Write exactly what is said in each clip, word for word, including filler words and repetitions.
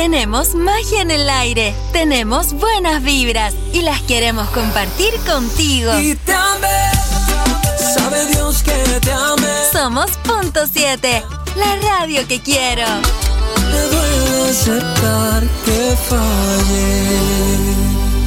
Tenemos magia en el aire, tenemos buenas vibras y las queremos compartir contigo. Y te amé, sabe Dios que te amé. Somos Punto siete, la radio que quiero. Me duele aceptar que fallé.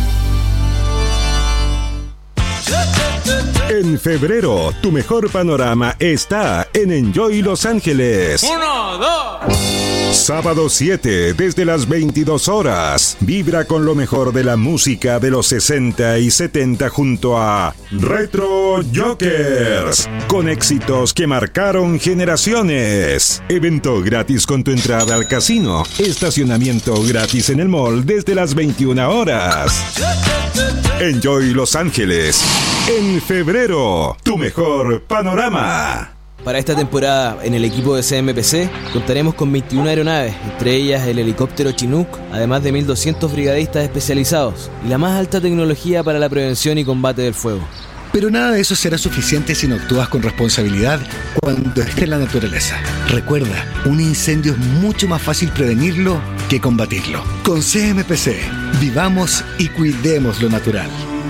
En febrero, tu mejor panorama está en Enjoy Los Ángeles. Uno, dos. Sábado siete, desde las veintidós horas. Vibra con lo mejor de la música de los sesenta y setenta junto a Retro Jokers, con éxitos que marcaron generaciones. Evento gratis con tu entrada al casino. Estacionamiento gratis en el mall desde las veintiuna horas. Enjoy Los Ángeles. En febrero, tu mejor panorama. Para esta temporada, en el equipo de C M P C, contaremos con veintiuna aeronaves, entre ellas el helicóptero Chinook, además de mil doscientos brigadistas especializados y la más alta tecnología para la prevención y combate del fuego. Pero nada de eso será suficiente si no actúas con responsabilidad cuando esté en la naturaleza. Recuerda, un incendio es mucho más fácil prevenirlo que combatirlo. Con C M P C, vivamos y cuidemos lo natural.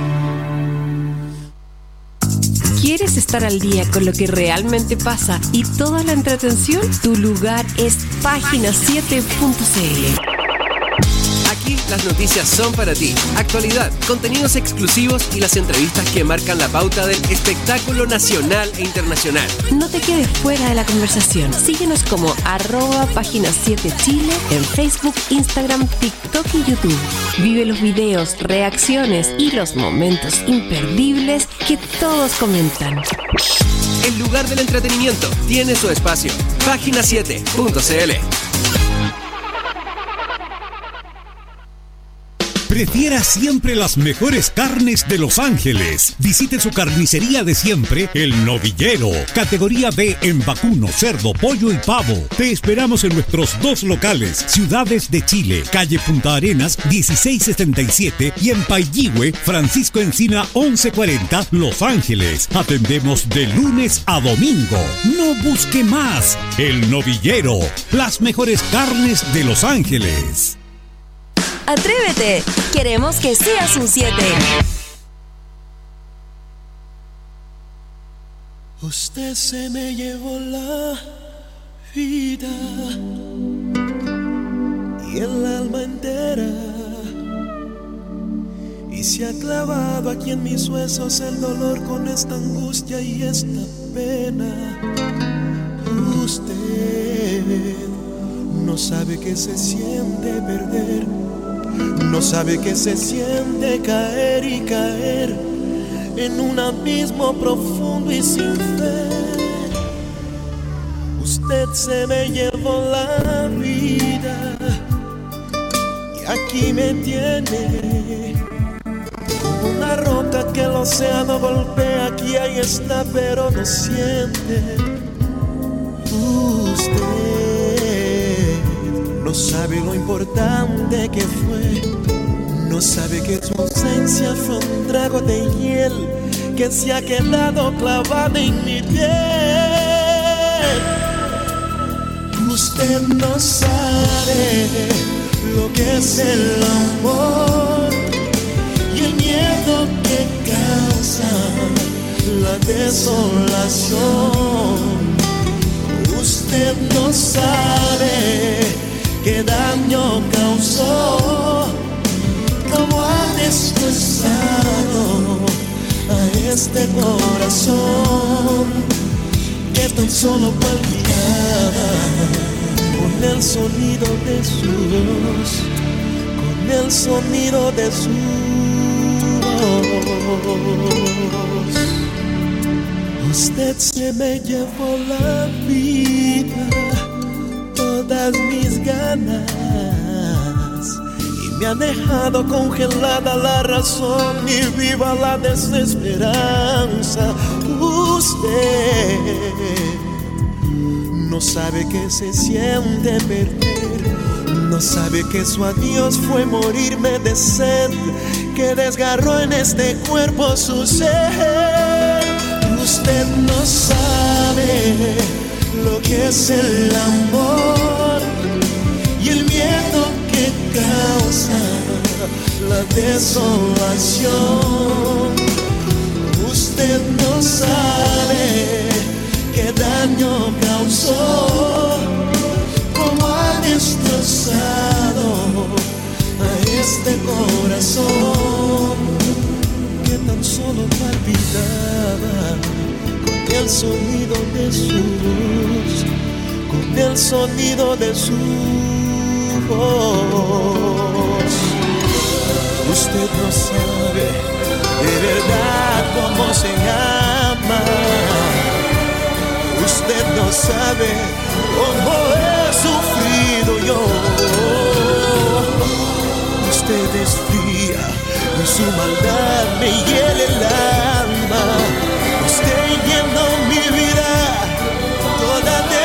¿Quieres estar al día con lo que realmente pasa y toda la entretención? Tu lugar es página siete punto c l. Aquí las noticias son para ti. Actualidad, contenidos exclusivos y las entrevistas que marcan la pauta del espectáculo nacional e internacional. No te quedes fuera de la conversación. Síguenos como arroba página siete Chile en Facebook, Instagram, TikTok y YouTube. Vive los videos, reacciones y los momentos imperdibles que todos comentan. El lugar del entretenimiento tiene su espacio. página siete punto c l. Prefiera siempre las mejores carnes de Los Ángeles. Visite su carnicería de siempre, El Novillero. Categoría B en vacuno, cerdo, pollo y pavo. Te esperamos en nuestros dos locales, Ciudades de Chile, calle Punta Arenas, dieciséis setenta y siete y en Pailligüe, Francisco Encina, once cuarenta, Los Ángeles. Atendemos de lunes a domingo. No busque más. El Novillero. Las mejores carnes de Los Ángeles. ¡Atrévete! Queremos que seas un siete. Usted se me llevó la vida y el alma entera, y se ha clavado aquí en mis huesos el dolor con esta angustia y esta pena. Usted no sabe que se siente perder, no sabe que se siente caer y caer en un abismo profundo y sin fe. Usted se me llevó la vida y aquí me tiene como una roca que el océano golpea. Aquí ahí está pero no siente. Usted no sabe lo importante que fue, no sabe que su ausencia fue un trago de hiel que se ha quedado clavado en mi piel. Usted no sabe lo que es el amor y el miedo que causa la desolación. Usted no sabe qué daño causó, cómo ha destrozado a este corazón que tan solo palpitaba con el sonido de su voz, con el sonido de su voz. Usted se me llevó la vida, todas mis ganas, y me ha dejado congelada la razón y viva la desesperanza. Usted no sabe que se siente perder, no sabe que su adiós fue morirme de sed, que desgarró en este cuerpo su ser. Usted no sabe lo que es el amor y el miedo que causa la desolación. Usted no sabe qué daño causó, cómo ha destrozado a este corazón que tan solo palpitaba con el sonido de su voz, con el sonido de su voz. Usted no sabe de verdad cómo se ama. Usted no sabe cómo he sufrido yo. Usted es fría y su maldad me hiela el alma. Usted llenó mi vida toda de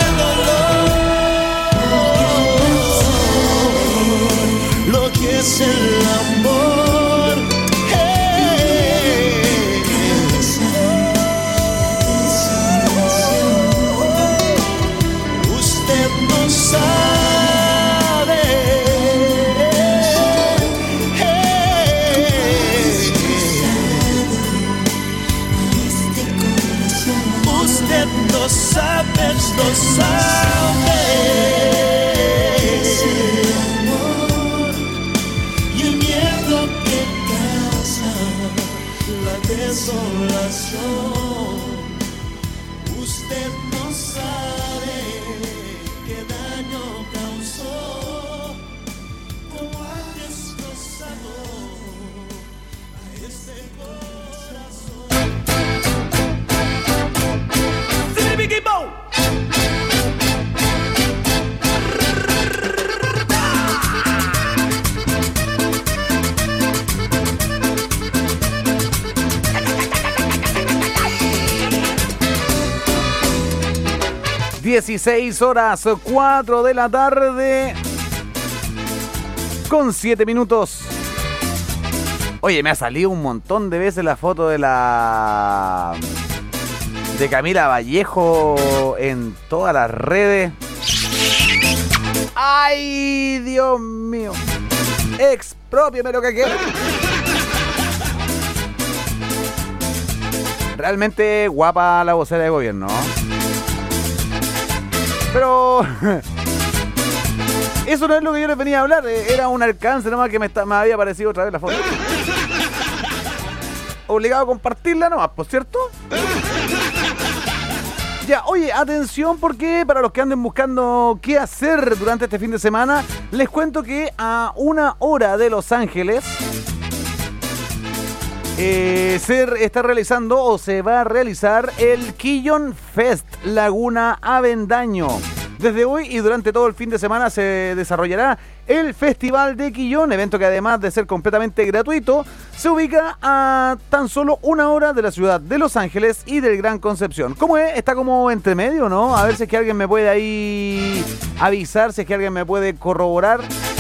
dolor. Lo que es el amor. Hey. Usted no sabe. Usted no sabe, no sabe ese amor y el miedo que causa la desolación. Usted no sabe qué daño causó, cómo ha destrozado a este corazón. dieciséis horas cuatro de la tarde con siete minutos. Oye, me ha salido un montón de veces la foto de la de Camila Vallejo en todas las redes. ¡Ay, Dios mío! Expropiame lo que quiera. Realmente guapa la vocera de gobierno, ¿no? Pero eso no es lo que yo les venía a hablar. Era un alcance nomás que me, está, me había aparecido otra vez la foto. Obligado a compartirla nomás, por cierto. Ya, oye, atención, porque para los que anden buscando qué hacer durante este fin de semana, les cuento que a una hora de Los Ángeles eh, se está realizando o se va a realizar el Quillón Fest Laguna Avendaño. Desde hoy y durante todo el fin de semana se desarrollará el Festival de Quillón, evento que además de ser completamente gratuito, se ubica a tan solo una hora de la ciudad de Los Ángeles y del Gran Concepción. ¿Cómo es? Está como entre medio, ¿no? A ver si es que alguien me puede ahí avisar, si es que alguien me puede corroborar.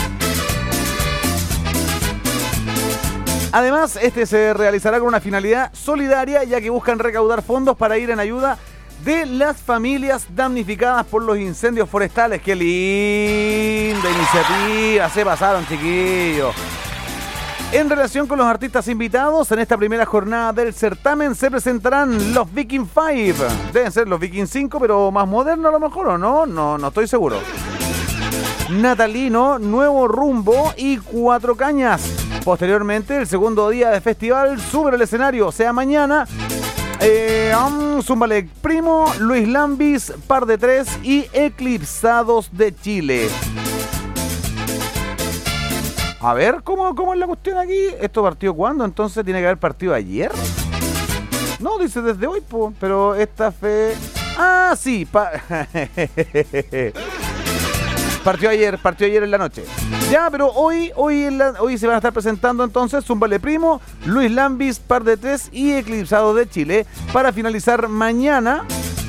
Además, este se realizará con una finalidad solidaria, ya que buscan recaudar fondos para ir en ayuda de las familias damnificadas por los incendios forestales. ¡Qué linda iniciativa! Se pasaron, chiquillos. En relación con los artistas invitados, en esta primera jornada del certamen se presentarán los Viking cinco. Deben ser los Viking cinco, pero más modernos a lo mejor, ¿o no? No, no estoy seguro. Natalino, Nuevo Rumbo y Cuatro Cañas. Posteriormente, el segundo día de festival sube al escenario, o sea, mañana, eh, um, Zúmbale Primo, Luis Lambis, Par de Tres y Eclipsados de Chile. A ver, ¿cómo, cómo es la cuestión aquí? ¿Esto partió cuándo? Entonces, ¿tiene que haber partido ayer? No, dice desde hoy, po, pero esta fe... Ah, sí, pa... Partió ayer, partió ayer en la noche. Ya, pero hoy, hoy, en la, hoy se van a estar presentando entonces Zúmbale Primo, Luis Lambis, Par de Tres y Eclipsado de Chile. Para finalizar mañana,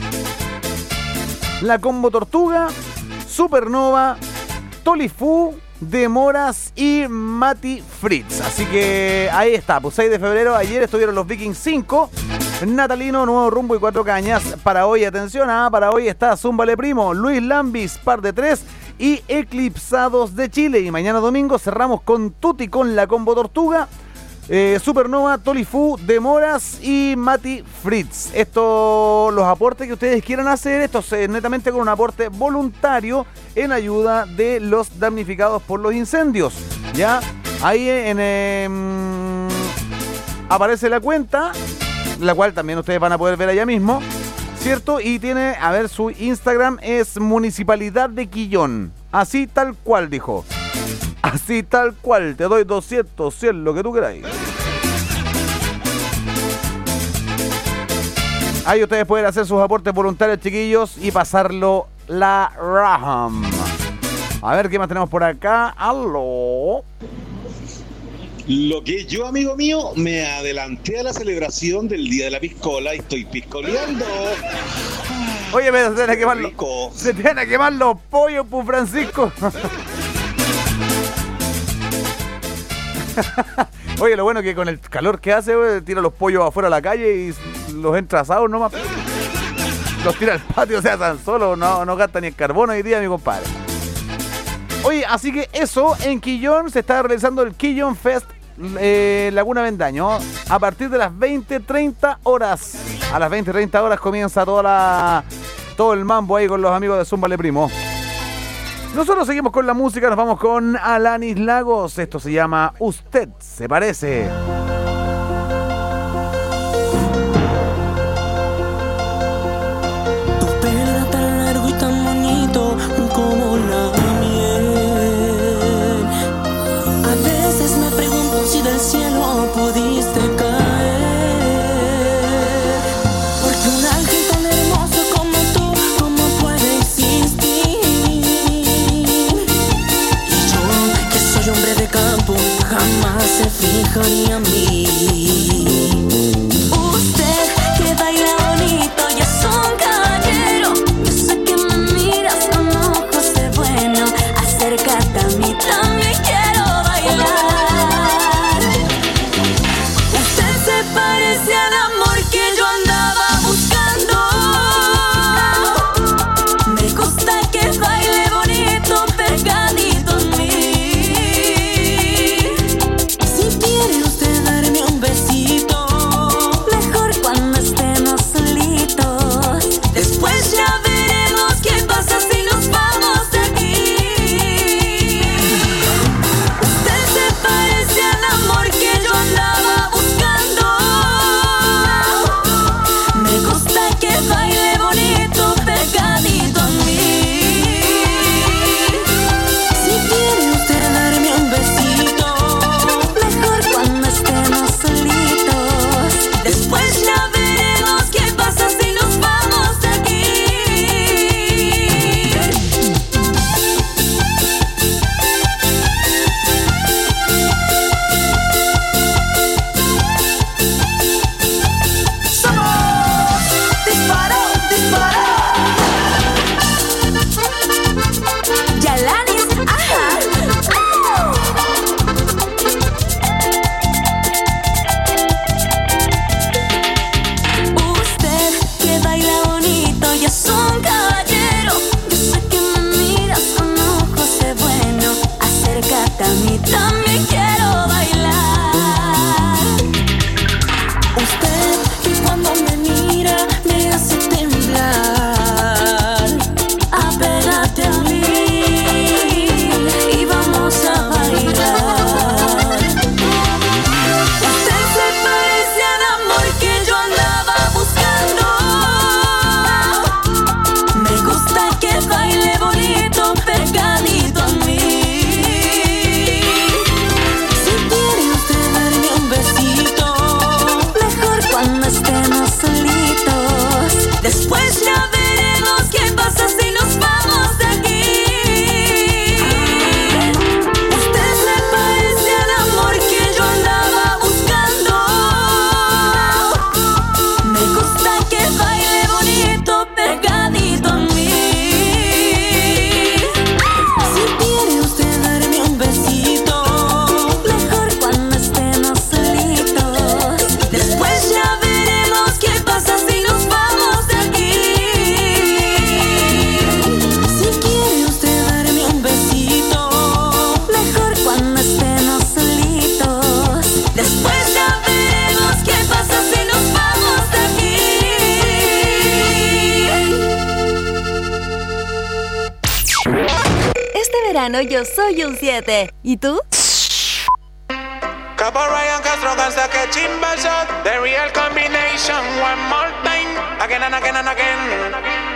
la Combo Tortuga, Supernova, Tolifú, Demoras y Mati Fritz. Así que ahí está, pues seis de febrero, ayer estuvieron los Vikings cinco, Natalino, Nuevo Rumbo y Cuatro Cañas. Para hoy, atención, ah, para hoy está Zúmbale Primo, Luis Lambis, Par de Tres y Eclipsados de Chile. Y mañana domingo cerramos con Tuti con la Combo Tortuga, eh, Supernova, Tolifu, Demoras y Mati Fritz. Estos los aportes que ustedes quieran hacer, esto es netamente con un aporte voluntario en ayuda de los damnificados por los incendios. Ya, ahí en eh, aparece la cuenta, la cual también ustedes van a poder ver allá mismo, ¿cierto? Y tiene, a ver, su Instagram es Municipalidad de Quillón. Así tal cual, dijo. Así tal cual. Te doy doscientos, cien, lo que tú queráis. Ahí ustedes pueden hacer sus aportes voluntarios, chiquillos, y pasarlo la Raham. A ver, ¿qué más tenemos por acá? ¡Aló! Lo que yo, amigo mío, me adelanté a la celebración del Día de la Piscola y estoy piscoleando. Oye, me se tienen a quemar los, se tienen a quemar los pollos, pues, Francisco. Oye, lo bueno es que con el calor que hace, wey, tira los pollos afuera a la calle y los entra asados nomás. Los tira al patio, o sea, tan solo, no, no gasta ni el carbón hoy día, mi compadre. Oye, así que eso, en Quillón se está realizando el Quillón Fest eh, Laguna Avendaño a partir de las veinte treinta horas. A las veinte treinta horas comienza toda la, todo el mambo ahí con los amigos de Zúmbale Primo. Nosotros seguimos con la música, nos vamos con Alanis Lagos. Esto se llama Usted se parece. Tu pelo era tan largo y tan bonito como la miel. A veces me pregunto si del cielo pudiste caer, porque un ángel tan hermoso como tú, ¿cómo puede existir? Y yo, que soy hombre de campo, jamás se fijaría en mí. Usted que baila bonito y es un caballero, yo sé que me miras con ojos de bueno. Acércate a mí, también quiero bailar. Usted se parece al amor que yo andaba buscando. Me gusta que baile bonito, pegadito en mí. Si quiere usted darme un besito, quedarnos solitos. Después ya veremos qué pasa si nos vamos de aquí. Este verano yo soy un siete. ¿Y tú? Capo Ryan Castro hasta que chimba shot. The real combination. One more time. Again and again and again.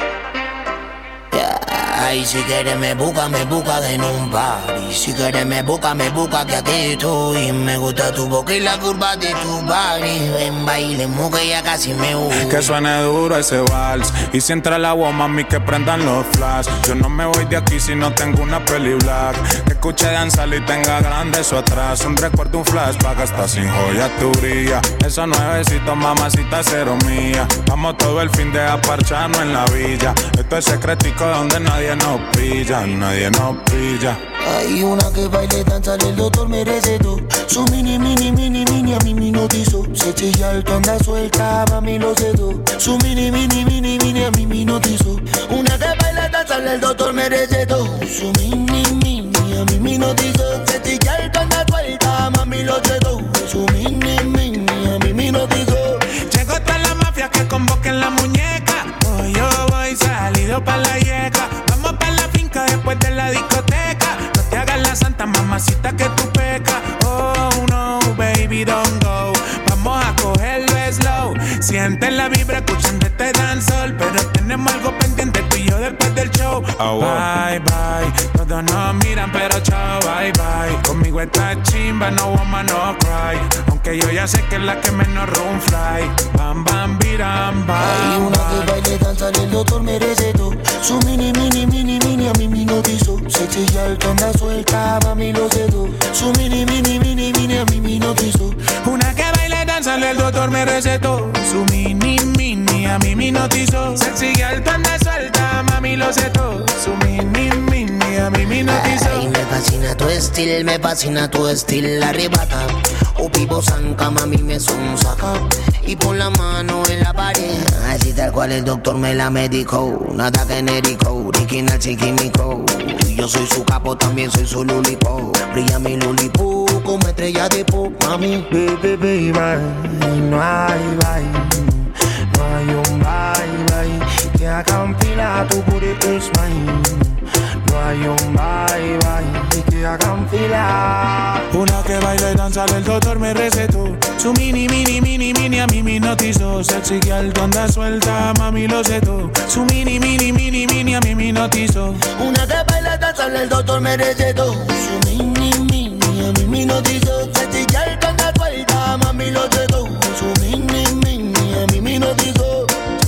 Ay, si quieres me busca, me busca en un party. Si quieres me busca, me busca que aquí estoy. Me gusta tu boca y la curva de tu body. Ven, bailemos que ya casi me voy. Que suene duro ese vals. Y si entra el agua, mami, que prendan los flash. Yo no me voy de aquí si no tengo una peli black. Que escuche danzar y tenga grande eso atrás. Un recuerdo, un flashback, hasta sin joya tu brilla. Esos nuevecitos, mamacita, cero mía. Vamos todo el fin de aparcharnos en la villa. Esto es secretico donde nadie nos pilla, nadie nos pilla. Hay una que baile, danza, el doctor me recetó. Su mini, mini, mini, mini a mí me notizó. Se chilla alto, anda suelta, mami lo cedo. Su mini, mini, mini, mini a mí me notizó. Una que baile, danza, el doctor me recetó. Su mini, mini a mí me notizó. Se chilla alto, anda suelta, mami lo cedo. Su mini, mini a mí me notizó. Llegó toda la mafia que convoquen la muñeca. Hoy yo voy salido pa' la yeca. Vamos pa' la finca después de la discoteca. No te hagas la santa, mamacita, que tú pecas. Oh no, baby, don't go. Vamos a cogerlo slow. Sienten la vibra escuchando este dancehall. Pero tenemos algo pendiente tú y yo después del show. Oh, wow. Bye, bye. Todos nos miran pero chao, bye, bye. Conmigo está chimba, no woman, no cry. Aunque yo ya sé que es la que menos room fly. Bam, bam, biram, bam. Hay una que baile, danza, el doctor me recetó. Su mini, mini, mini, mini a mí me notizó. Se chilla alto, anda suelta, mami lo cedo. Su mini, mini, mini, mini a mí me notizó. Una que baile, danza, el doctor me recetó. Su mini, mini a mí me notizó. Se sigue alto, anda suelta, mami lo cedo. Su mini, mini a mí me notizó. Ay, me fascina tu estilo, me fascina tu estilo, arrebata. O vivo zanca, mami me son saca. Y pon la mano en la pared. Así tal cual el doctor me la medicó. Nada genérico, original sin químico. Y yo soy su capo, también soy su lulipo. Brilla mi lulipo como estrella de pop, mami. Baby, baby, no hay bye. No hay un bye, bye. Que haga un fila, tu booty is mine. No hay un bye, bye. Que hagan fila. Una que baila y danza, el doctor me recetó. Su mini, mini, mini, mini a mí me notizó. Sexy que alto anda suelta, mami lo cedo. Su mini, mini, mini, mini a mí me notizó. Una que baila y danza, el doctor me recetó. Su mini, mini a mí me notizó. Sexy que alto anda suelta, mami lo cedo. Su mini, mini a mí me notizó.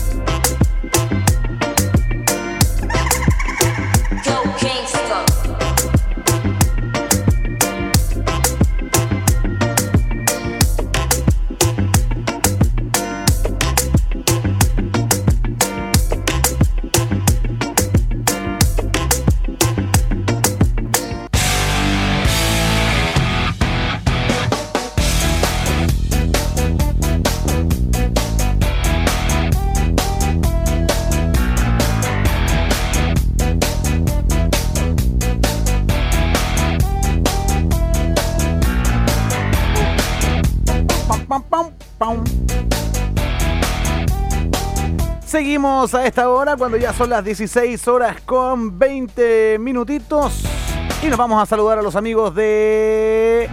Seguimos a esta hora cuando ya son las dieciséis horas con veinte minutitos y nos vamos a saludar a los amigos de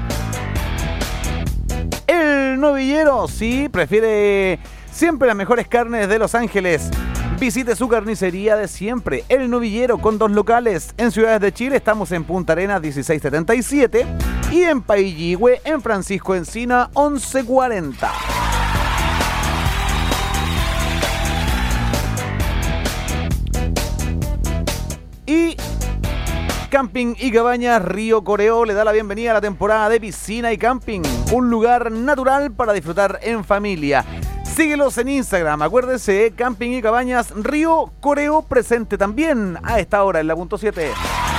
El Novillero. Sí, prefiere siempre las mejores carnes de Los Ángeles. Visite su carnicería de siempre, El Novillero, con dos locales. En Ciudades de Chile estamos en Punta Arenas dieciséis setenta y siete y en Pailligüe, en Francisco Encina once cuarenta. Y Camping y Cabañas Río Coreó le da la bienvenida a la temporada de piscina y camping. Un lugar natural para disfrutar en familia. Síguelos en Instagram, acuérdense, Camping y Cabañas Río Coreó, presente también a esta hora en la punto siete.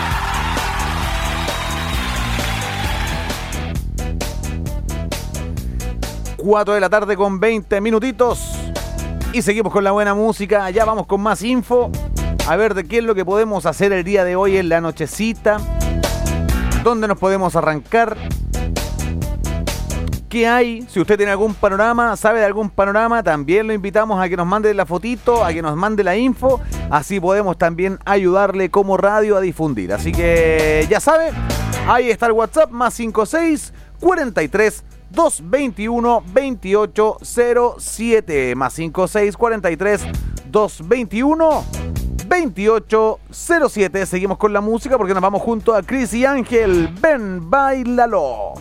cuatro de la tarde con veinte minutitos. Y seguimos con la buena música, ya vamos con más info. A ver de qué es lo que podemos hacer el día de hoy en la nochecita. ¿Dónde nos podemos arrancar? ¿Qué hay? Si usted tiene algún panorama, sabe de algún panorama, también lo invitamos a que nos mande la fotito, a que nos mande la info. Así podemos también ayudarle como radio a difundir. Así que ya sabe, ahí está el WhatsApp, más cinco seis cuarenta y tres doscientos veintiuno veintiocho cero siete. Más cinco seis cuarenta y tres doscientos veintiuno veintiocho cero siete. Seguimos con la música porque nos vamos junto a Chris y Ángel. Ven, bailalo.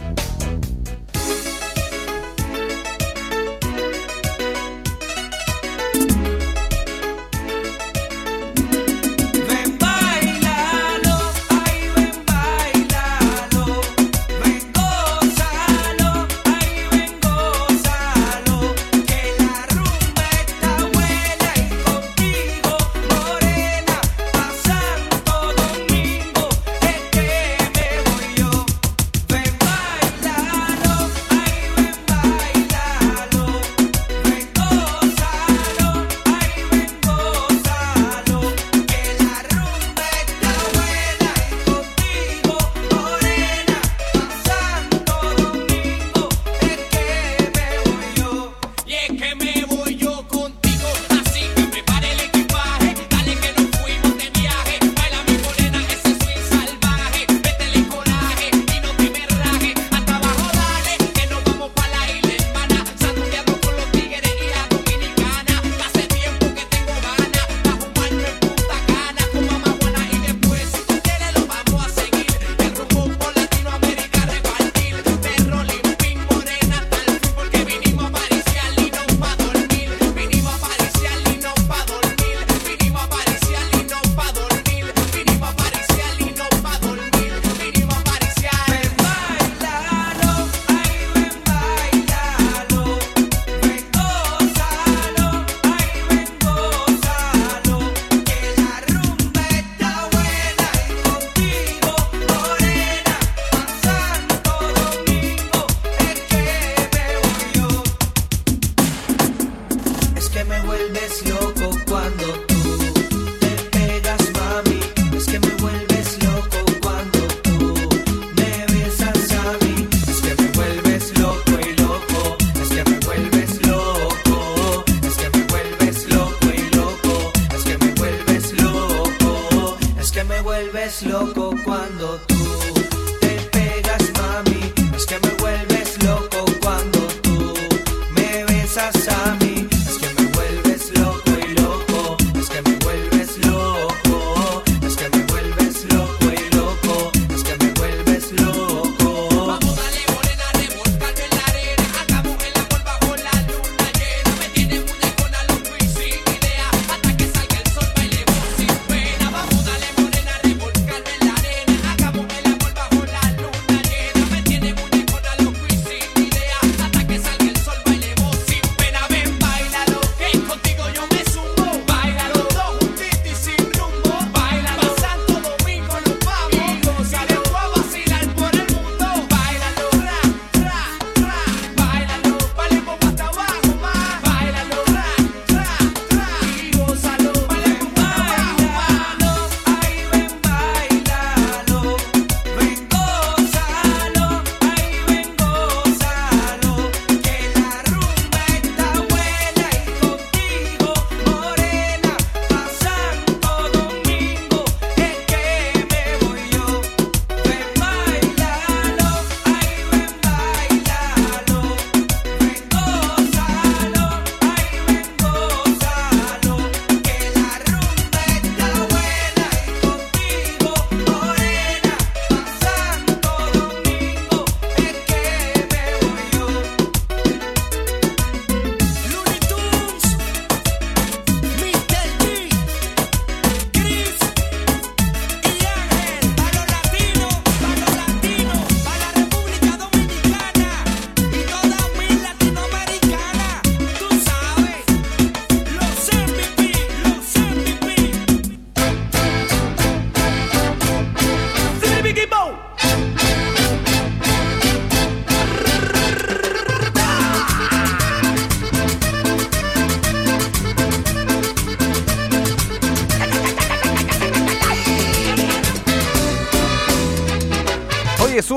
Vamos, dale, morena,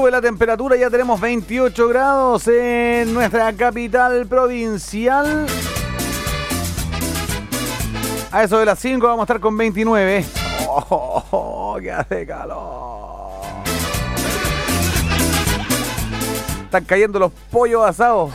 sube la temperatura, ya tenemos veintiocho grados en nuestra capital provincial. A eso de las cinco vamos a estar con veintinueve. ¡Oh, oh, oh, que hace calor! Están cayendo los pollos asados.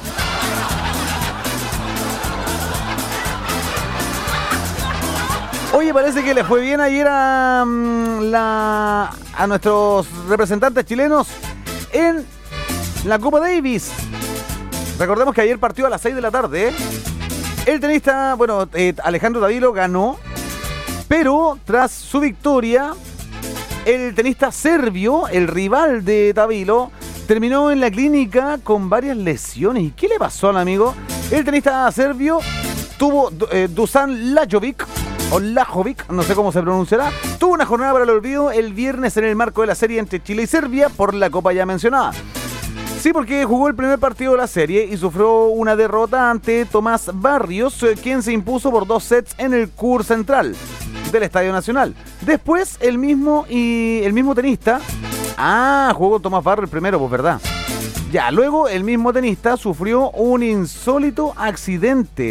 Oye, parece que le fue bien ayer a, la, a nuestros representantes chilenos en la Copa Davis. Recordemos que ayer partió a las seis de la tarde. ¿eh? El tenista, bueno, eh, Alejandro Tavilo ganó, pero tras su victoria, el tenista serbio, el rival de Tavilo, terminó en la clínica con varias lesiones. ¿Y qué le pasó al amigo? El tenista serbio tuvo eh, Dusan Lajovic, o Lajovic, no sé cómo se pronunciará, tuvo una jornada para el olvido el viernes en el marco de la serie entre Chile y Serbia por la copa ya mencionada. Sí, porque jugó el primer partido de la serie y sufrió una derrota ante Tomás Barrios, quien se impuso por dos sets en el C U R central del Estadio Nacional. Después, el mismo y el mismo tenista... Ah, jugó Tomás Barrios el primero, pues verdad. Ya, luego el mismo tenista sufrió un insólito accidente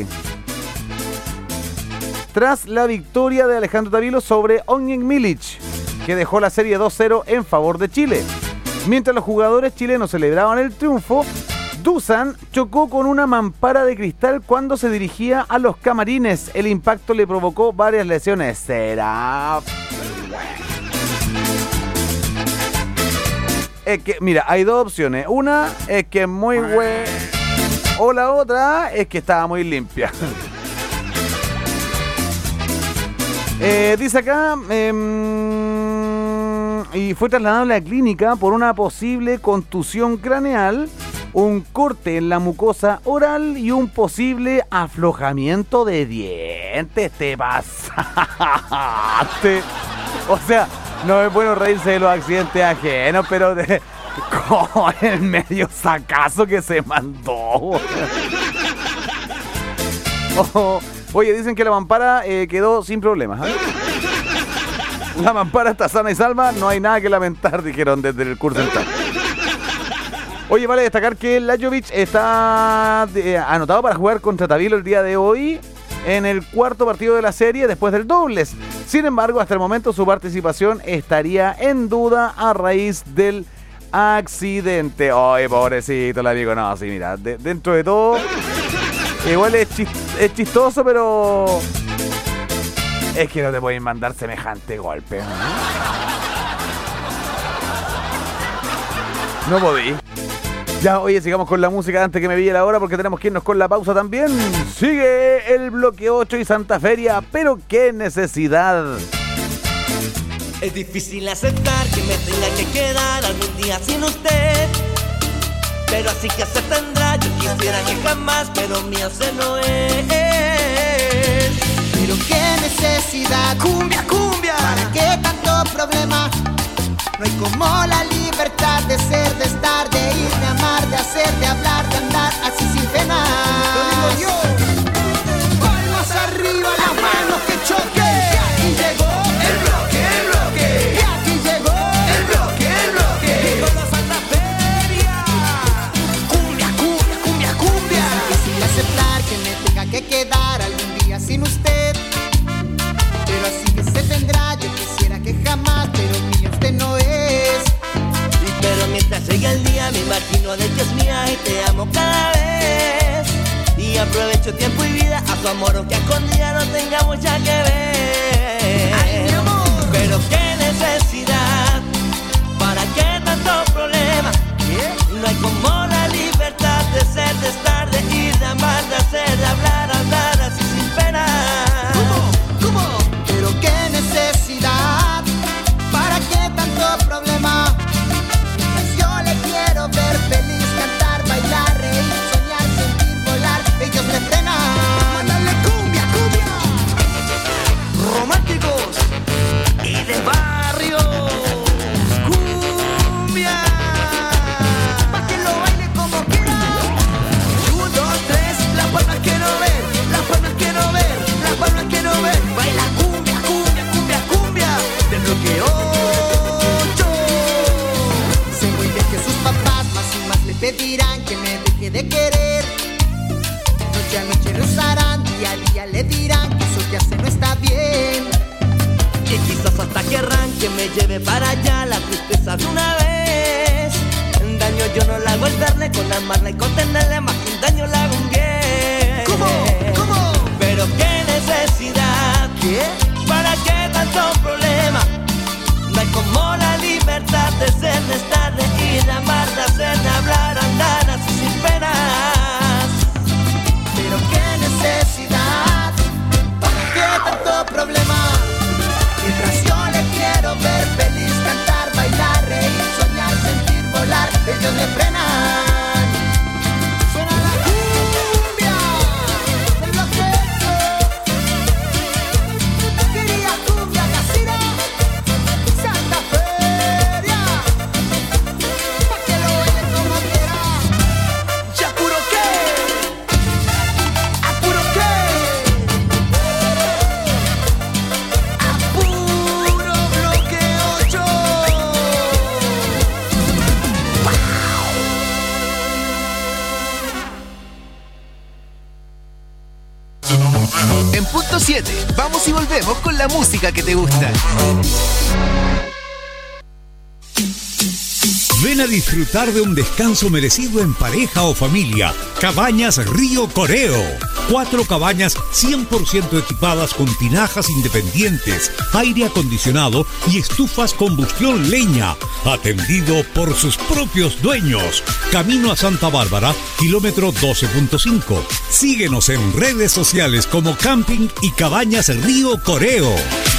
tras la victoria de Alejandro Tavilo sobre Ognjen Milic, que dejó la serie dos cero en favor de Chile. Mientras los jugadores chilenos celebraban el triunfo, Dusan chocó con una mampara de cristal cuando se dirigía a los camarines. El impacto le provocó varias lesiones. ¿Será? Es que, mira, hay dos opciones. Una es que es muy güey, o la otra es que estaba muy limpia. eh, dice acá... Eh, y fue trasladado a la clínica por una posible contusión craneal, un corte en la mucosa oral y un posible aflojamiento de dientes. Te pasaste. O sea, no es bueno reírse de los accidentes ajenos, pero de, con el medio sacazo que se mandó. Oh, oye, dicen que la mampara eh, quedó sin problemas, ¿eh? La mampara está sana y salva, no hay nada que lamentar, dijeron desde el curso central. Oye, vale destacar que Lajovic está eh, anotado para jugar contra Tavilo el día de hoy en el cuarto partido de la serie después del dobles. Sin embargo, hasta el momento su participación estaría en duda a raíz del accidente. Ay, pobrecito el amigo. No, sí, mira, de, dentro de todo, igual es, chist, es chistoso, pero... Es que no te pueden mandar semejante golpe, ¿no? No podí. Ya, oye, sigamos con la música antes que me pille la hora porque tenemos que irnos con la pausa también. Sigue el bloque ocho y Santa Feria, pero qué necesidad. Es difícil aceptar que me tenga que quedar algún día sin usted, pero así que se tendrá. Yo quisiera que jamás, pero mío se no es. Pero qué necesidad, cumbia, cumbia, ¿para qué tanto problema? No hay como la libertad de ser, de estar, de ir, de amar, de hacer, de hablar, de andar así sin pena. Lo digo yo. Palmas arriba, las manos que choquen. Y aquí llegó el bloque, el bloque. Y aquí llegó el bloque, el bloque. Y con la Santa Feria. Cumbia, cumbia, cumbia, cumbia. Es difícil aceptar que me tenga que quedar algún día sin usted. Pero así que se tendrá, yo quisiera que jamás, pero mío usted no es. Y pero mientras llega el día me imagino de que es mía y te amo cada vez. Y aprovecho tiempo y vida a tu amor aunque a escondida no tengamos ya que ver. Ay, mi amor. Pero qué necesidad, ¿para qué tanto problema? No hay como la libertad de ser, de estar, de ir, de amar, de hacer, de hablar, andar así sin pena. Pero qué necesidad, ¿para qué tanto problema? Pues yo le quiero ver feliz, cantar, bailar, reír, soñar, sentir, volar. Ellos me frenan. Mándale cumbia, cumbia. Románticos y de barrio. Cumbia. Pa' que lo bailen. le dirán que me deje de querer. Noche a noche lo usarán, día a día le dirán que eso que hace no está bien. Y quizás hasta querrán que me lleve para allá la tristeza de una vez. Daño yo no le hago el darle, con amarla y contenerle, más que un daño le hago un bien. ¿Cómo? ¿Cómo? Pero qué necesidad, ¿qué? ¿Para qué tanto problema? No hay como la libertad de ser, de estar, de ir, de amar, de hacer, de hablar, andar así sin penas. Pero qué necesidad, ¿para qué tanto problema? Mientras yo le quiero ver feliz, cantar, bailar, reír, soñar, sentir, volar, ellos me frenan. Suena la cumbia del bloqueo. Quería cumbia casino, Santa Feria, pa' que lo bailen como quiera. Ya puro qué, a puro qué, a puro bloqueo yo. En punto siete, vamos y volvemos con la música que te gusta. Ven a disfrutar de un descanso merecido en pareja o familia. Cabañas Río Coreo. Cuatro cabañas cien por ciento equipadas con tinajas independientes, aire acondicionado y estufas combustión leña. Atendido por sus propios dueños. Camino a Santa Bárbara, kilómetro doce punto cinco. Síguenos en redes sociales como Camping y Cabañas Río Coreo.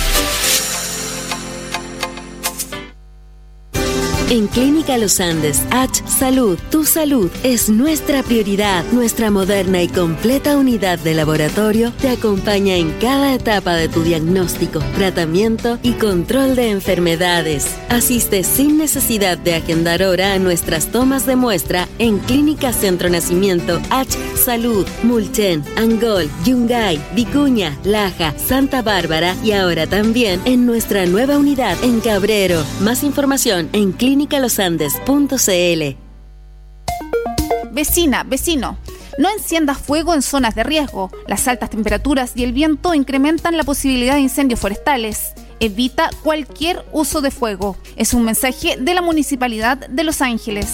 En Clínica Los Andes, H Salud, tu salud es nuestra prioridad. Nuestra moderna y completa unidad de laboratorio te acompaña en cada etapa de tu diagnóstico, tratamiento y control de enfermedades. Asiste sin necesidad de agendar hora a nuestras tomas de muestra en Clínica Centro Nacimiento, H Salud, Mulchen, Angol, Yungay, Vicuña, Laja, Santa Bárbara y ahora también en nuestra nueva unidad en Cabrero. Más información en clínica los andes punto c l. Vecina, vecino, no enciendas fuego en zonas de riesgo. Las altas temperaturas y el viento incrementan la posibilidad de incendios forestales. Evita cualquier uso de fuego. Es un mensaje de la Municipalidad de Los Ángeles.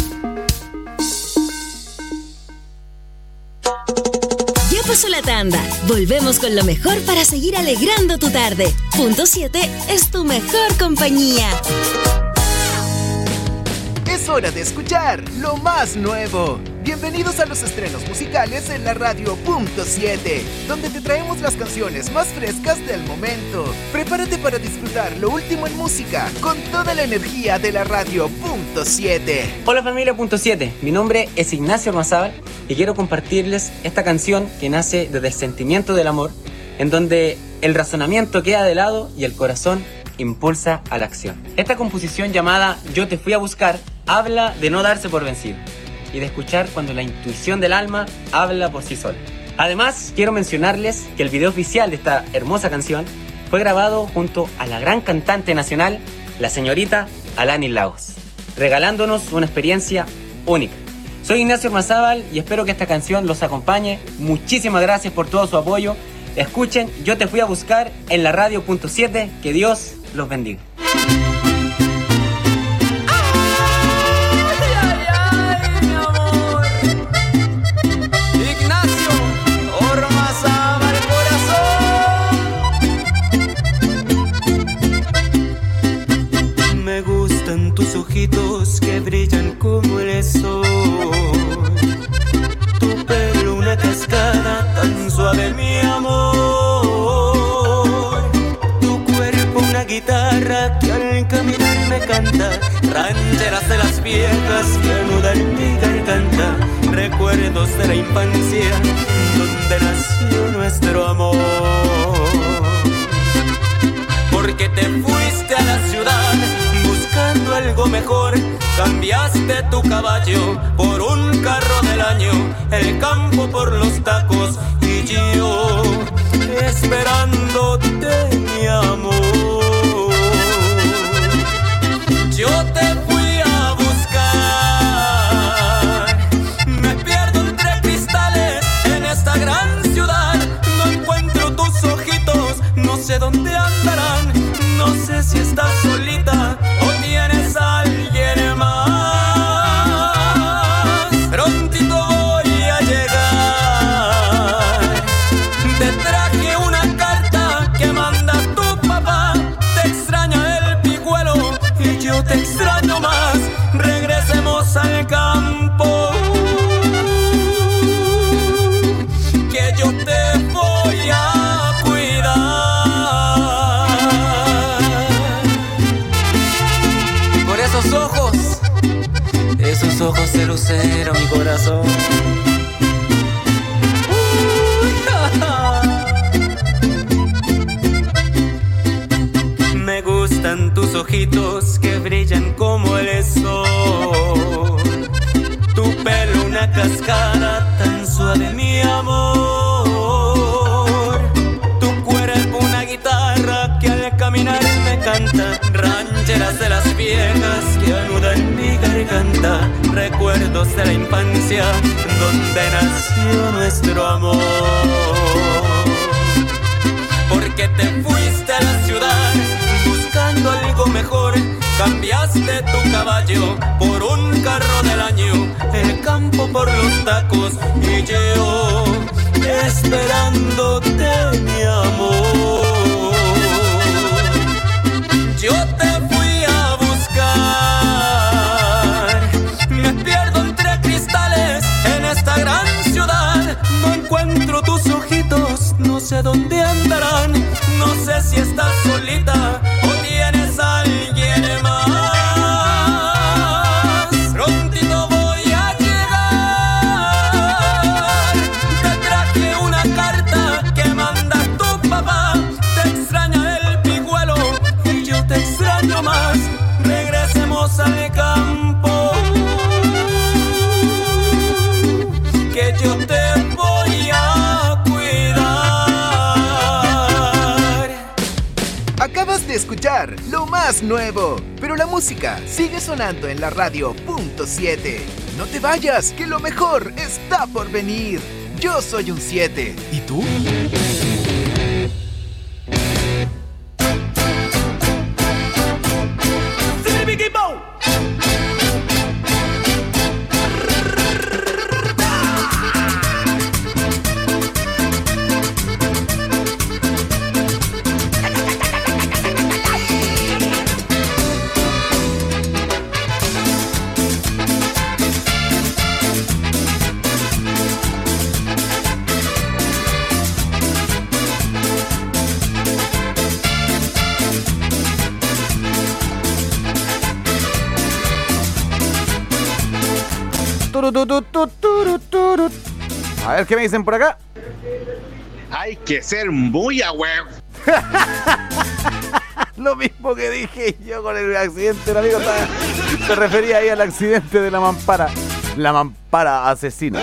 Ya pasó la tanda. Volvemos con lo mejor para seguir alegrando tu tarde. Punto siete es tu mejor compañía. Es hora de escuchar lo más nuevo. Bienvenidos a los estrenos musicales en la radio Punto siete, donde te traemos las canciones más frescas del momento. Prepárate para disfrutar lo último en música con toda la energía de la radio Punto siete. Hola familia Punto siete, mi nombre es Ignacio Ormazábal y quiero compartirles esta canción que nace desde el sentimiento del amor, en donde el razonamiento queda de lado y el corazón impulsa a la acción. Esta composición llamada Yo te fui a buscar habla de no darse por vencido y de escuchar cuando la intuición del alma habla por sí sola. Además, quiero mencionarles que el video oficial de esta hermosa canción fue grabado junto a la gran cantante nacional, la señorita Alanis Lagos, regalándonos una experiencia única. Soy Ignacio Ormazábal y espero que esta canción los acompañe. Muchísimas gracias por todo su apoyo. Escuchen Yo te fui a buscar en la radio Punto siete. Que Dios los bendiga. Ojitos que brillan como el sol, tu pelo una cascada tan suave, mi amor, tu cuerpo una guitarra que al caminar me canta, rancheras de las viejas que anudan mi garganta, recuerdos de la infancia donde nació nuestro amor, porque te fuiste a la ciudad buscando algo mejor, cambiaste tu caballo por un carro del año, el campo por los tacos y yo esperándote, mi amor. Yo te fui a buscar grosero mi corazón. Me gustan tus ojitos que brillan como el sol. Tu pelo una cascada tan suave, mi amor. Tu cuerpo una guitarra que al caminar me canta. Rancheras de las viejas que anudan mi garganta. Recuerdos de la infancia donde nació nuestro amor. Porque te fuiste a la ciudad buscando algo mejor. Cambiaste tu caballo por un carro del año, el campo por los tacos y yo esperándote, mi amor. Yo te fui a buscar, me pierdo entre cristales en esta gran ciudad. No encuentro tus ojitos, no sé dónde andarán. No sé si estás solita o tienes a alguien más. Prontito voy a llegar. Te traje una carta que manda tu papá. Te extraña el piguelo y yo te extraño más. Regresemos al campo, que yo te voy a cuidar. Acabas de escuchar lo más nuevo, pero la música sigue sonando en la radio punto siete. No te vayas, que lo mejor está por venir. Yo soy un siete. ¿Y tú? A ver qué me dicen por acá. Hay que ser muy aware. Lo mismo que dije yo con el accidente, el amigo estaba, se refería ahí al accidente de la mampara. La mampara asesina.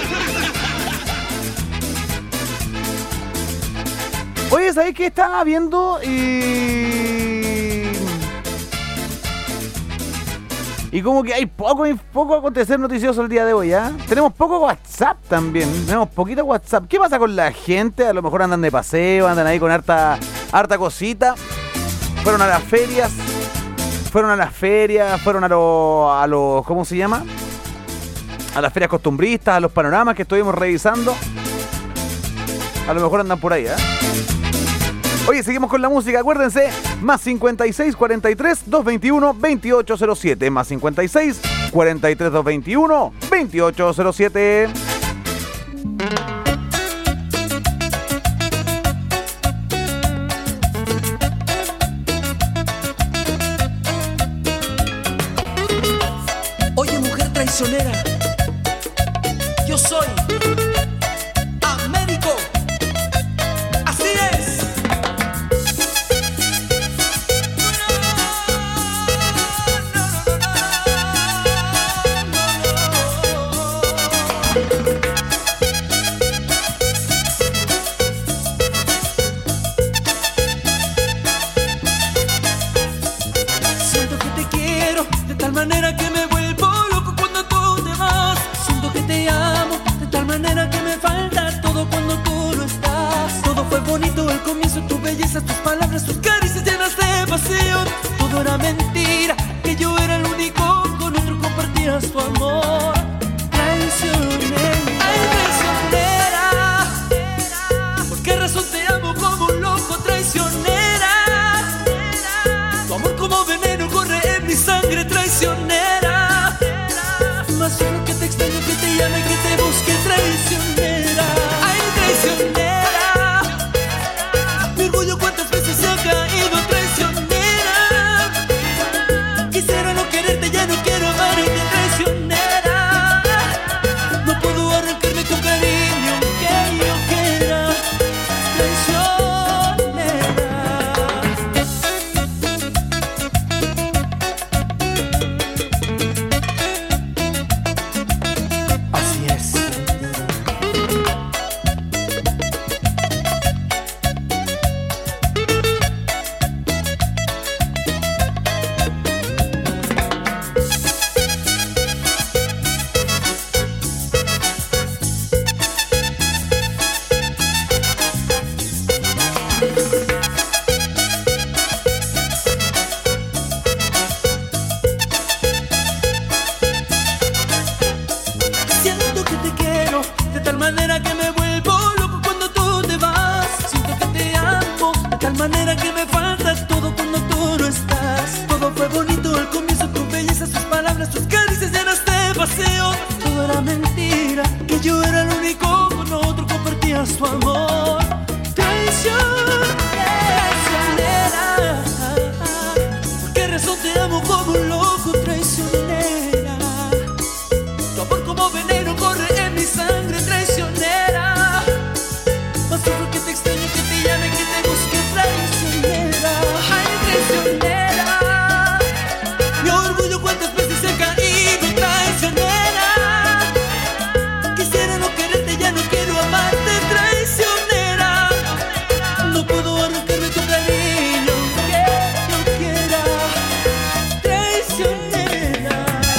Oye, ¿sabés qué estaba viendo? Y... Y como que hay poco, poco acontecer noticioso el día de hoy, ¿ah? ¿eh? Tenemos poco WhatsApp también, tenemos poquito WhatsApp. ¿Qué pasa con la gente? A lo mejor andan de paseo, andan ahí con harta, harta cosita. Fueron a las ferias, fueron a las ferias, fueron a los, a los, ¿cómo se llama? A las ferias costumbristas, a los panoramas que estuvimos revisando. A lo mejor andan por ahí, ¿eh? Oye, seguimos con la música, acuérdense, más cincuenta y seis, cuarenta y tres, doscientos veintiuno, veintiocho cero siete, más cincuenta y seis, cuarenta y tres, doscientos veintiuno, veintiocho cero siete. Oye, mujer traicionera, yo soy Américo. Así es. Siento que te quiero de tal manera que me vuelvo loco cuando tú te vas. Siento que te amo de tal manera que me falta todo cuando tú no estás. Todo fue bonito al comienzo, tu belleza, tus palabras, tus caricias llenas de pasión. Todo era mentira, que yo era el único, con otro compartías tu amor. Traicionera, ay traicionera, ¿por qué razón te amo como un loco? Traicionera, tu amor como veneno corre en mi sangre. Traicionera, más solo que te extraño, que te llame, que te busque. Traicionera, ay traicionera, mi orgullo cuántas veces se ha caído. Traicionera, quisiera no quererte, ya no quiero amarte. Traicionera, manera que me vuelvo loco cuando tú te vas. Siento que te amo, de tal manera que me faltas todo cuando tú no estás. Todo fue bonito al comienzo, tu belleza, sus palabras, tus caricias llenas de paseo. Todo era mentira, que yo era el único, con otro compartías tu amor. Traición, traicionera, ¿por qué razón te amo como un loco? Traicionera, tu amor como veneno corre en mi sangre. Traicionera, más sufro que te extrañe, que te llame, que te busque. Traicionera, ay, traicionera, mi orgullo cuántas veces he caído. Traicionera, quisiera no quererte, ya no quiero amarte. Traicionera, no puedo arrancarme tu cariño, que yo quiera. Traicionera,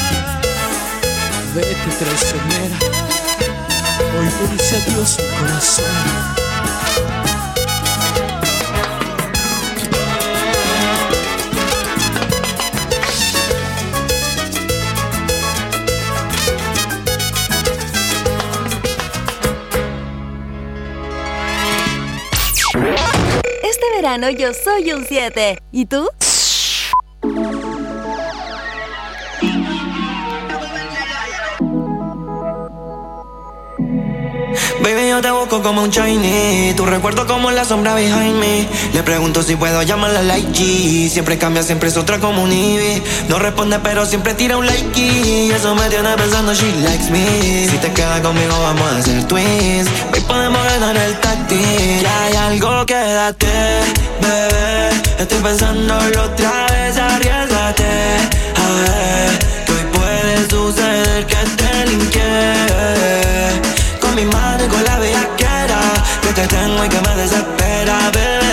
vete traicionera, hoy te dice adiós mi corazón. Este verano yo soy un siete. ¿Y tú? Baby, yo te busco como un Chinese. Tu recuerdo como la sombra behind me. Le pregunto si puedo llamarla like G. Siempre cambia, siempre es otra como un Ivy. No responde pero siempre tira un like y eso me tiene pensando she likes me. Si te quedas conmigo vamos a ser twins. Hoy podemos ganar el táctil. Que hay algo, quédate, bebé. Estoy pensándolo otra vez, arriésgate. A ver, que hoy puede suceder que te linké. Con mi mano y con la bellaquera, que te tengo y que me desespera,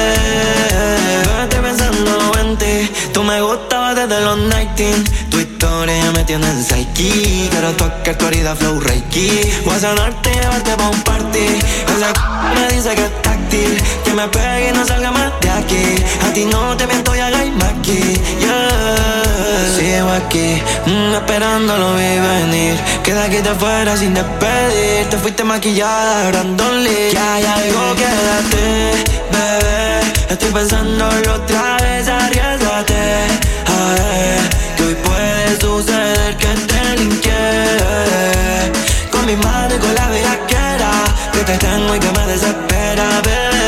bebé. Estoy pensando en ti, tú me gustabas desde los nineteen. Tu historia ya me tiene en psyche. Quiero tocar tu herida flow reiki. Voy a sanarte y llevarte pa' un party. Esa c*** me dice que es táctil, que me pegue y no salga más de aquí. A ti no te miento y hagáis aquí, yeah. Sigo aquí, mm, esperando lo vi venir. Que de aquí te fuera sin despedir. Te fuiste maquillada, Brandon Lee. Que hay algo, quédate, bebé. Estoy pensándolo otra vez, arriésgate. A ver, que hoy puede suceder que te linké. Con mi mano y con la bellaquera, que te tengo y que me desespera,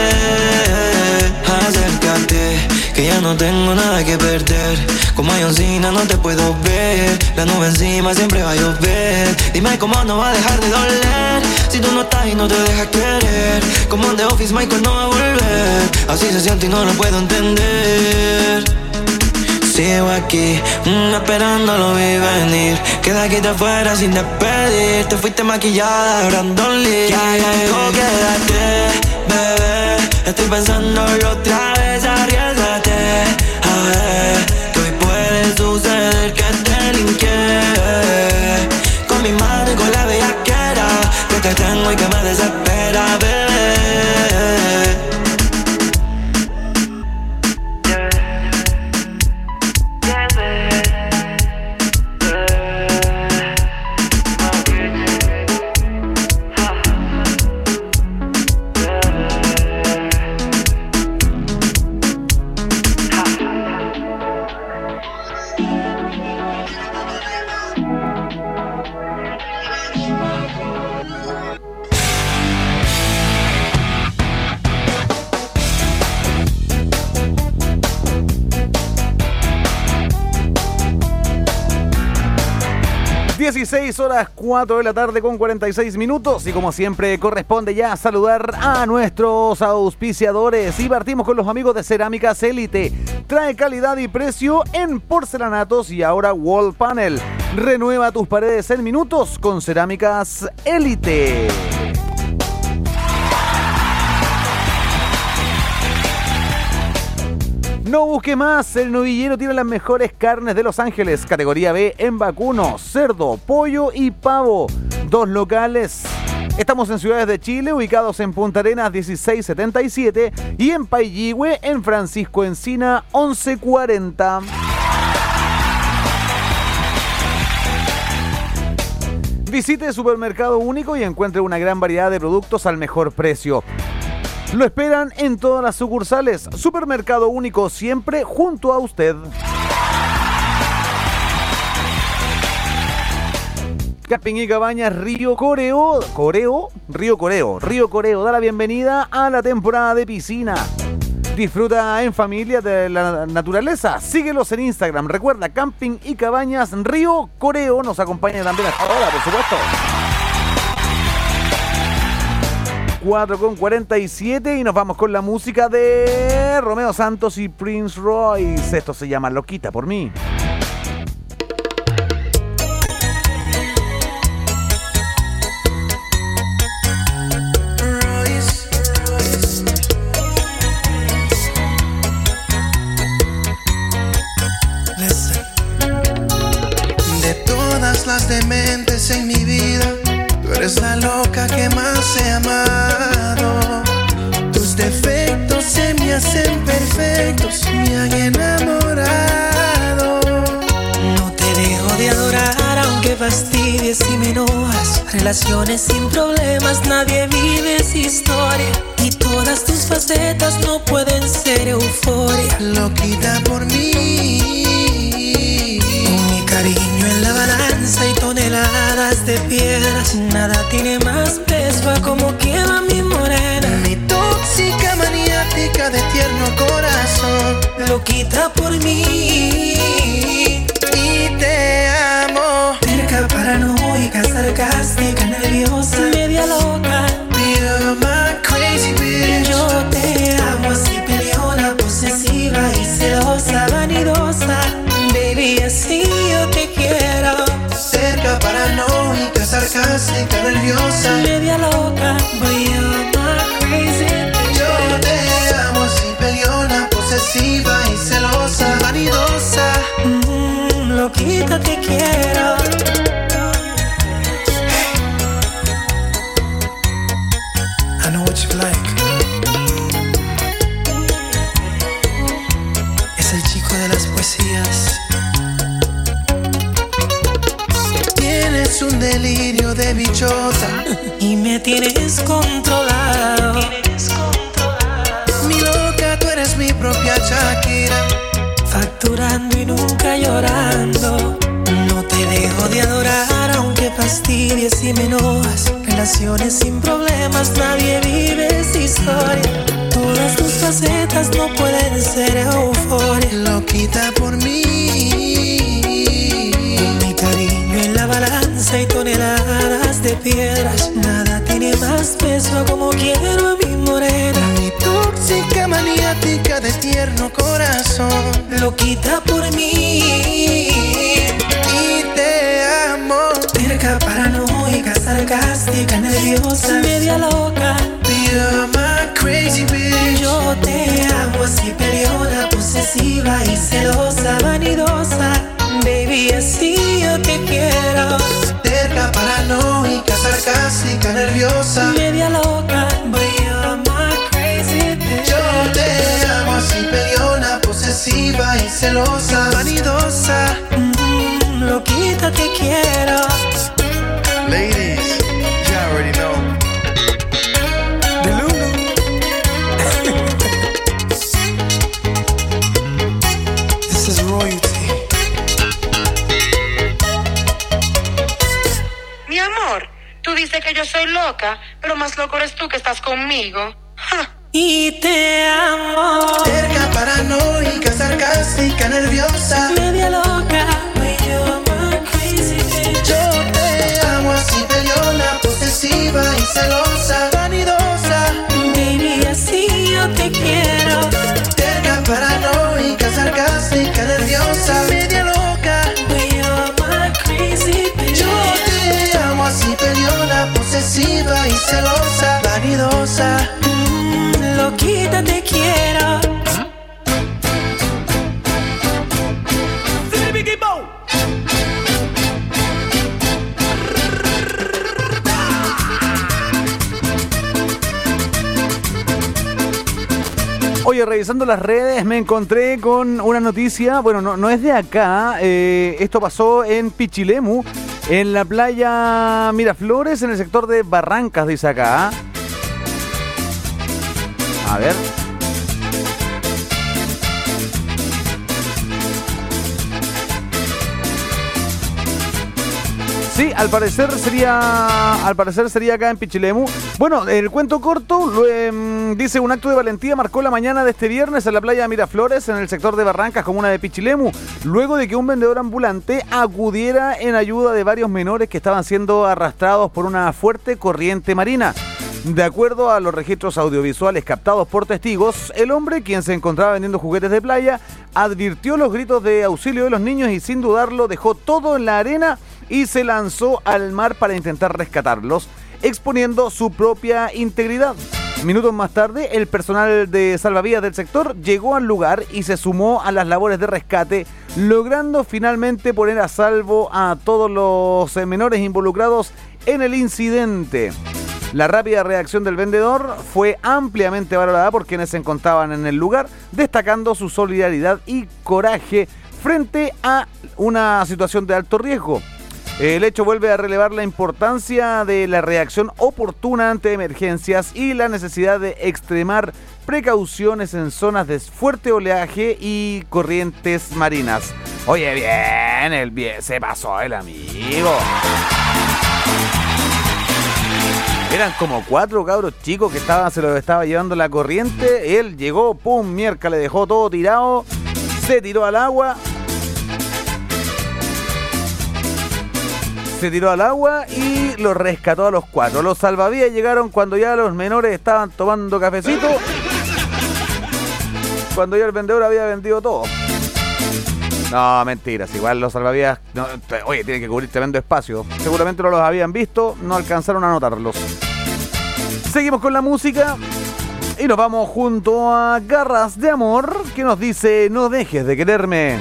bebé. Acércate, que ya no tengo nada que perder. Como John Cena no te puedo ver. La nube encima siempre va a llover. Dime cómo no va a dejar de doler si tú no estás y no te dejas querer. Como en The Office Michael no va a volver. Así se siente y no lo puedo entender. Sigo aquí, mm, esperando lo vi venir. Que de aquí te fuera sin despedir. Te fuiste maquillada, Brandon Lee. Que hay algo, quédate, bebé. Estoy pensándolo otra vez, arriésgate. A ver, que hoy puede suceder que te linké. Con mi mano y con la bellaquera, que te tengo y que me desespera, bebé. dieciséis horas cuatro de la tarde con cuarenta y seis minutos y como siempre corresponde ya saludar a nuestros auspiciadores y partimos con los amigos de Cerámicas Élite. Trae calidad y precio en porcelanatos y ahora wall panel. Renueva tus paredes en minutos con Cerámicas Élite. No busque más, el Novillero tiene las mejores carnes de Los Ángeles, categoría B en vacuno, cerdo, pollo y pavo. Dos locales. Estamos en ciudades de Chile, ubicados en Punta Arenas dieciséis setenta y siete y en Pailligüe, en Francisco Encina once cuarenta. Visite Supermercado Único y encuentre una gran variedad de productos al mejor precio. Lo esperan en todas las sucursales. Supermercado Único, siempre junto a usted. Camping y Cabañas Río Coreo, Coreo, Río Coreo, Río Coreo da la bienvenida a la temporada de piscina. Disfruta en familia de la naturaleza. Síguelos en Instagram. Recuerda, Camping y Cabañas Río Coreo nos acompaña también hasta ahora, por supuesto. cuatro con cuarenta y siete y nos vamos con la música de Romeo Santos y Prince Royce. Esto se llama Loquita por mí. Las dementes en mi vida, tú eres la loca que más he amado. Tus defectos se me hacen perfectos, me han enamorado. No te dejo de adorar aunque fastidies y me enojas. Relaciones sin problemas, nadie vive esa historia. Y todas tus facetas no pueden ser euforia. Loquita por mí, cariño en la balanza y toneladas de piedras. Nada tiene más peso a como quema mi morena. Mi tóxica maniática de tierno corazón. Loquita por mí y te amo. Terca, paranoica, sarcástica, nerviosa, media loca. You're my crazy bitch. Yo te amo así peleona, posesiva y celosa, vanidosa. Baby, así yo te quiero. Cerca, paranoica, sarcástica, nerviosa, media loca, but you're my crazy bitch. Yo te amo así peleona, posesiva y celosa, vanidosa. Mm, loquita te quiero. I know what you like. Es el chico de las poesías. Tienes un delirio de bichota y me tienes controlado. Mi loca, tú eres mi propia Shakira. Facturando y nunca llorando. No te dejo de adorar aunque fastidies y me enojas. Relaciones sin problemas, nadie vive esa historia. Todas tus facetas no pueden ser euforia. Loquita por mí, mi cariño en la balanza y toneladas de piedras. Nada tiene más peso como quiero a mi morena. Mi tóxica maniática de tierno corazón. Loquita por mí y te amo. Terca, paranoica, sarcástica, nerviosa, media loca. You're my crazy bitch. Yo te amo así peleona, posesiva y celosa, vanidosa. Baby, así yo te quiero. Terca, paranoica, sarcástica, nerviosa, media loca, but you're my crazy bitch. Yo te amo así peleona, posesiva y celosa, vanidosa. Mm, loquita te quiero. Ladies, you already know. This is royalty. Mi amor, tú dices que yo soy loca, pero más loco eres tú que estás conmigo. Y te amo. Terca, paranoica, sarcástica, nerviosa, media loca, but you're my crazy bitch. Yo te amo así peleona, posesiva y celosa, vanidosa. Baby, así yo te quiero. Terca, paranoica, sarcástica, nerviosa, media loca, but you're my crazy bitch. Yo te amo así peleona, posesiva y celosa, vanidosa. Mm, loquita te quiero. Oye, revisando las redes me encontré con una noticia, bueno, no, no es de acá, eh, esto pasó en Pichilemu, En la playa Miraflores, en el sector de Barrancas, dice acá. A ver. Sí, al parecer sería al parecer sería acá en Pichilemu. Bueno, el cuento corto lo, eh, dice: un acto de valentía marcó la mañana de este viernes en la playa de Miraflores, en el sector de Barrancas, comuna de Pichilemu, luego de que un vendedor ambulante acudiera en ayuda de varios menores que estaban siendo arrastrados por una fuerte corriente marina. De acuerdo a los registros audiovisuales captados por testigos, el hombre, quien se encontraba vendiendo juguetes de playa, advirtió los gritos de auxilio de los niños y sin dudarlo dejó todo en la arena y se lanzó al mar para intentar rescatarlos, exponiendo su propia integridad. Minutos más tarde, el personal de salvavidas del sector llegó al lugar y se sumó a las labores de rescate, logrando finalmente poner a salvo a todos los menores involucrados en el incidente. La rápida reacción del vendedor fue ampliamente valorada por quienes se encontraban en el lugar, destacando su solidaridad y coraje frente a una situación de alto riesgo. El hecho vuelve a relevar la importancia de la reacción oportuna ante emergencias y la necesidad de extremar precauciones en zonas de fuerte oleaje y corrientes marinas. Oye, bien, el bien, se pasó el amigo. Eran como cuatro cabros chicos que estaban, se los estaba llevando la corriente. Él llegó, pum, mierda, le dejó todo tirado, se tiró al agua. Se tiró al agua y los rescató a los cuatro. Los salvavidas llegaron cuando ya los menores estaban tomando cafecito. Cuando ya el vendedor había vendido todo. No, mentiras. Igual los salvavidas... No, oye, tienen que cubrir tremendo espacio. Seguramente no los habían visto, no alcanzaron a notarlos. Seguimos con la música y nos vamos junto a Garras de Amor, que nos dice: no dejes de quererme.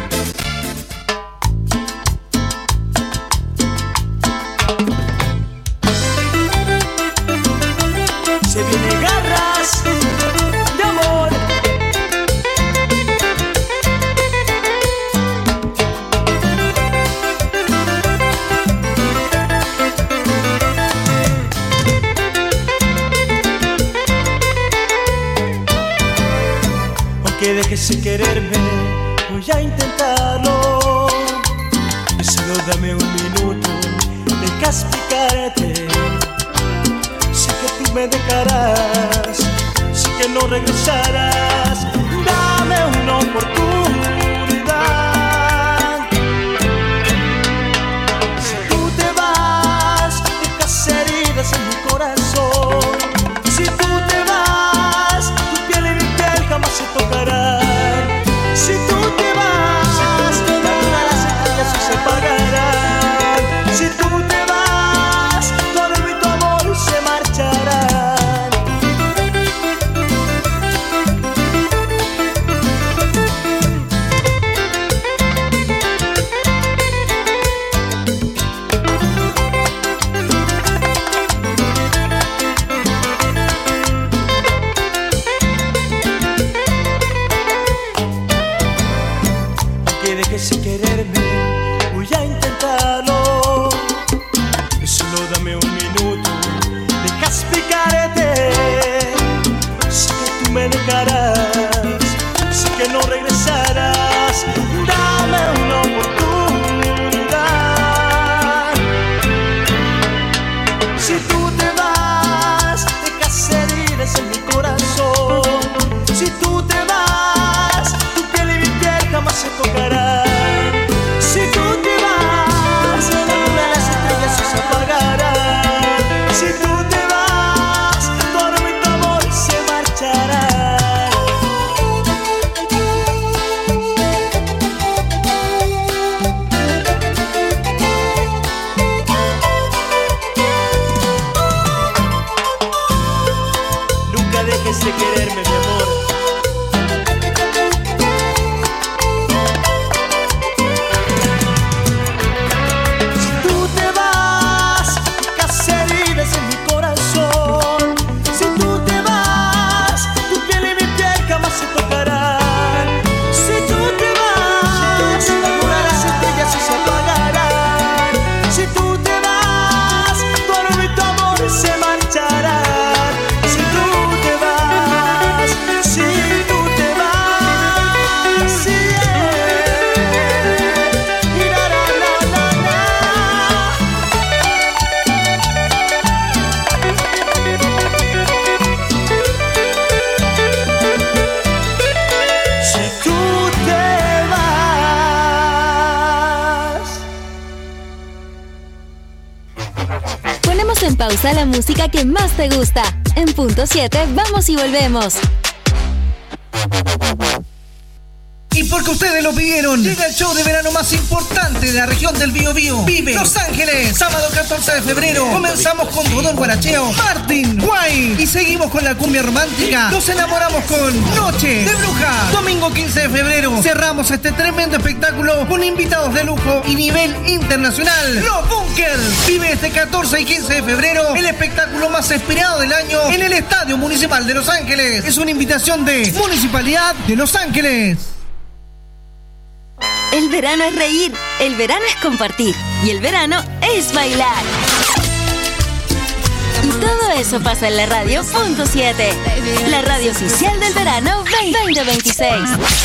Se viene Garras de Amor. Aunque dejes de quererme, voy a intentarlo. Y solo dame un minuto, deja explicarte. Sé que tú me dejarás, sé que no regresarás. Dame una oportunidad. Si tú te vas, dejas heridas en mi corazón. Si tú te vas, tu piel y mi piel jamás se tocarán. Si tú te vas, todas las estrellas se apagarán. Si tú te vas, todo mi tu amor se marchará. Aunque dejes de quererme, voy a intentarlo. Solo dame un minuto, deja explicarte. Sé que tú me dejarás, sé que no regresarás. Dame una oportunidad. Si tú te vas, dejas heridas en mi corazón. Si tú te vas, tu piel y mi piel jamás se tocarán. Si tú te vas, todas las estrellas se apagarán. Si tú te vas, todo mi amor se marchará. pausa la música que más te gusta. En punto siete, vamos y volvemos. Y porque ustedes lo pidieron, llega el show de verano más importante de la región del Biobío. Vive Los Ángeles, sábado catorce de febrero. Comenzamos con Rodón Guaracheo, Martin, Guay. Y seguimos con la cumbia romántica. Nos enamoramos con Noche de Bruja. Domingo quince de febrero cerramos este tremendo espectáculo con invitados de lujo y nivel internacional. Los Bunkers. Vive este catorce y quince de febrero el espectáculo más esperado del año en el Estadio Municipal de Los Ángeles. Es una invitación de Municipalidad de Los Ángeles. El verano es reír, el verano es compartir y el verano es bailar. Y todo eso pasa en la radio punto siete, la radio oficial del verano veinte veintiséis.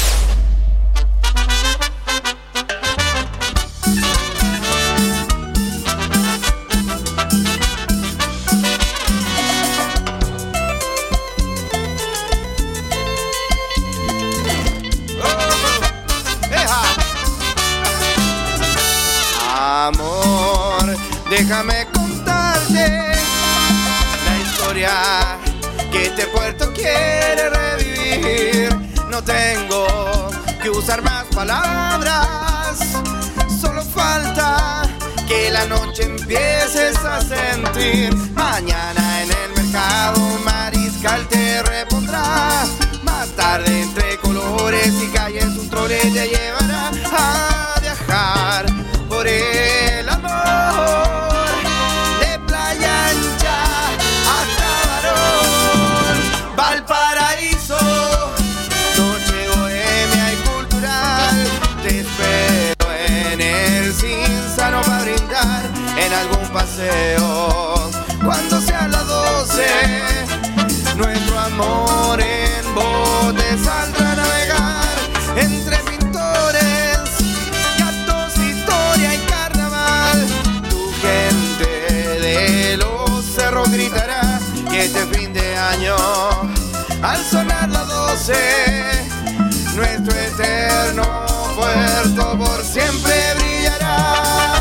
Amor, déjame contarte la historia que este puerto quiere revivir. No tengo que usar más palabras, solo falta que la noche empieces a sentir. Mañana en el mercado Mariscal te repondrá. Más tarde entre colores y calles un trole te llevará a viajar por el amor, de Playa Ancha hasta Barón, Valparaíso, noche bohemia y cultural. Te espero en el Cinzano para brindar en algún paseo. Cuando sean las doce, nuestro amor en bote saldrá a navegar entre pintores, gritará que este fin de año, al sonar las doce, nuestro eterno puerto por siempre brillará.